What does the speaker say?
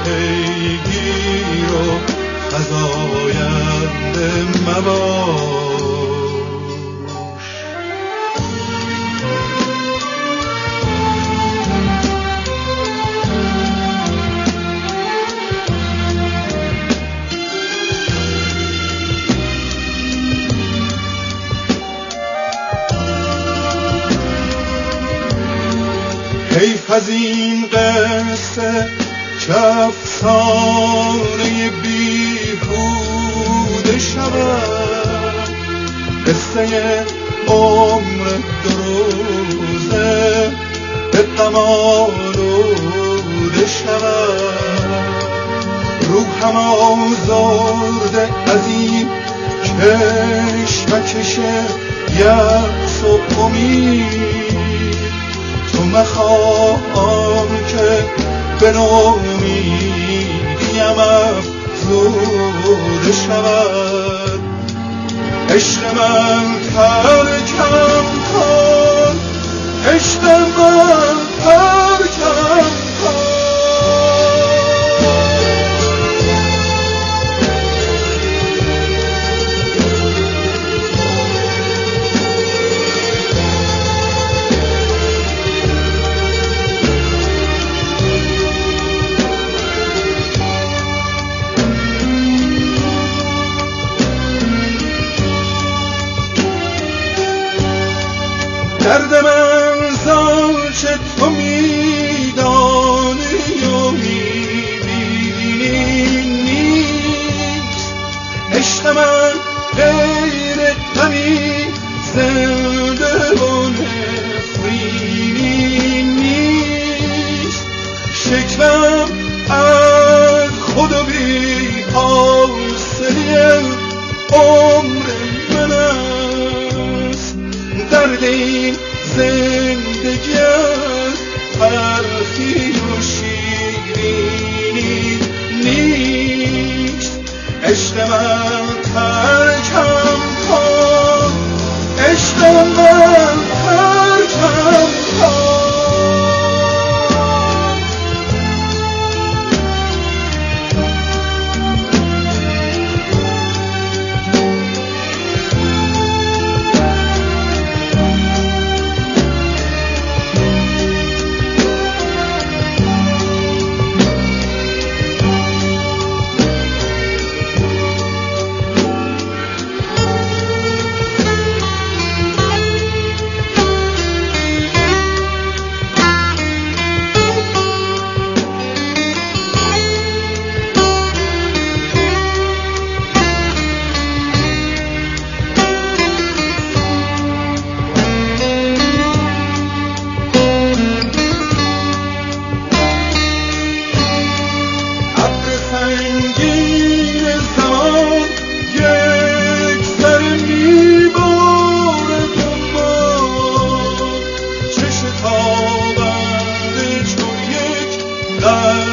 پیگیر و فزاینده مباش. حیف از این قصه که افسانه بیهوده شود، قصه عمر دو روزه به غم آلوده شود. روحم آزرده از این کشمکش یأس و امید، تو مخواه که به نومیدیم افزوده شود. عشق من ترکم کن، عشق من ترکم کن. درد من زانچه تو میدانی و میبینی نیست. عشق من غیر غمی زنده و نفرینی نیست. شکوهم از خود و بی حاصلی عمر من است. درد این زندگی از تلخی و شیرینی نیست. عشق من ترکم کن، عشق من ترکم کن. در